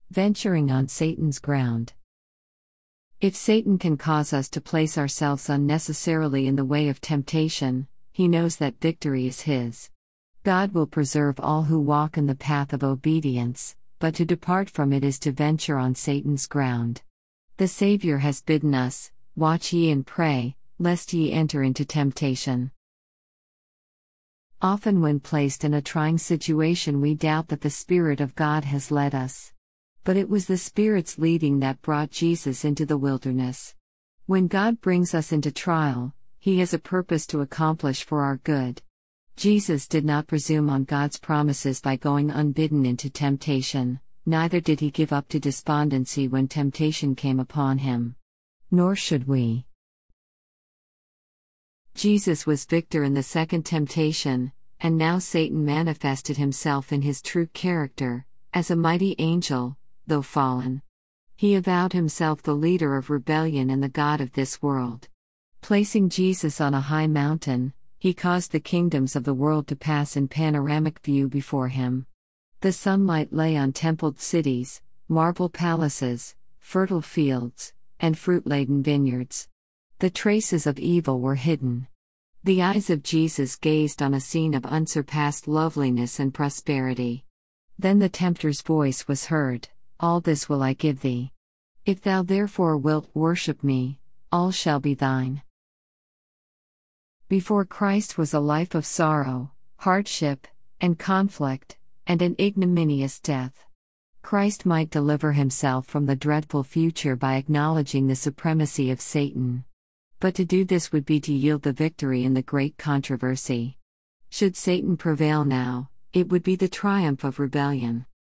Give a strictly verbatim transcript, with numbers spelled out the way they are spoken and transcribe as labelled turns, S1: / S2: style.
S1: Venturing on Satan's ground. If Satan can cause us to place ourselves unnecessarily in the way of temptation, he knows that victory is his. God will preserve all who walk in the path of obedience, but to depart from it is to venture on Satan's ground. The Savior has bidden us, "Watch ye and pray, lest ye enter into temptation." Often when placed in a trying situation we doubt that the Spirit of God has led us. But it was the Spirit's leading that brought Jesus into the wilderness. When God brings us into trial, He has a purpose to accomplish for our good. Jesus did not presume on God's promises by going unbidden into temptation, neither did He give up to despondency when temptation came upon Him. Nor should we. Jesus was victor in the second temptation, and now Satan manifested himself in his true character, as a mighty angel, though fallen. He avowed himself the leader of rebellion and the god of this world. Placing Jesus on a high mountain, he caused the kingdoms of the world to pass in panoramic view before him. The sunlight lay on templed cities, marble palaces, fertile fields, and fruit-laden vineyards. The traces of evil were hidden. The eyes of Jesus gazed on a scene of unsurpassed loveliness and prosperity. Then the tempter's voice was heard, "All this will I give thee. If thou therefore wilt worship me, all shall be thine." Before Christ was a life of sorrow, hardship, and conflict, and an ignominious death. Christ might deliver himself from the dreadful future by acknowledging the supremacy of Satan. But to do this would be to yield the victory in the great controversy. Should Satan prevail now, it would be the triumph of rebellion.